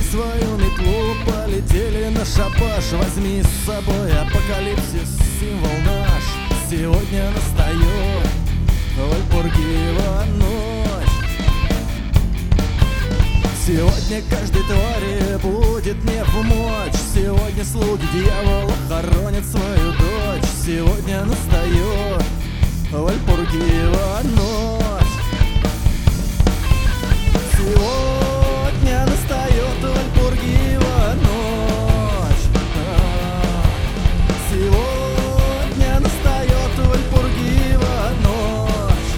свою метлу, полетели на шабаш. Возьми с собой апокалипсис, символ наш. Сегодня настает Вальпургиева ночь. Сегодня каждой твари будет не в мочь. Сегодня слуги дьявола хоронят свою дочь. Сегодня настает Вальпургиева ночь. Сегодня настает Вальпургиева ночь. Сегодня настает Вальпургиева ночь.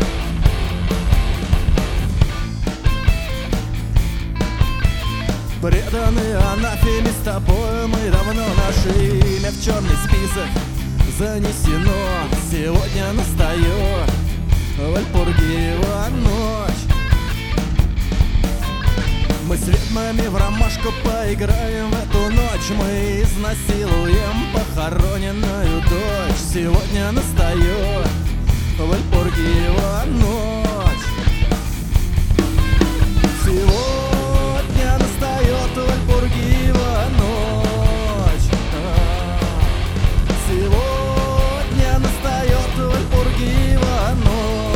Преданные анафеме с тобой мы давно, наше имя в черный список занесено. Сегодня настает Вальпургиева ночь. Мы с ведьмами в ромашку поиграем в эту ночь. Мы изнасилуем похороненную дочь. Сегодня настает Вальпургиева ночь. Сегодня настает Вальпургиева ночь. Сегодня настает Вальпургиева ночь.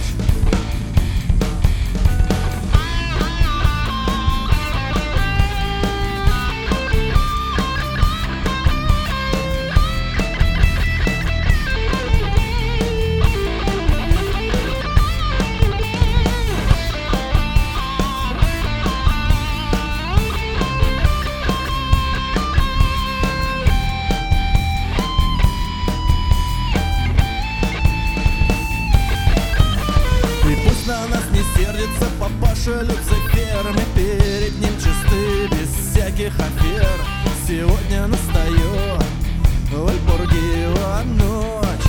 На нас не сердится папаша Люцифер. Мы перед ним чисты, без всяких афер. Сегодня настает Вальпургиева ночь.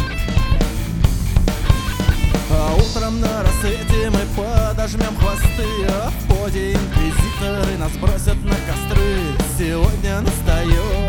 А утром на рассвете мы подожмем хвосты, а в поде инквизиторы нас бросят на костры. Сегодня настает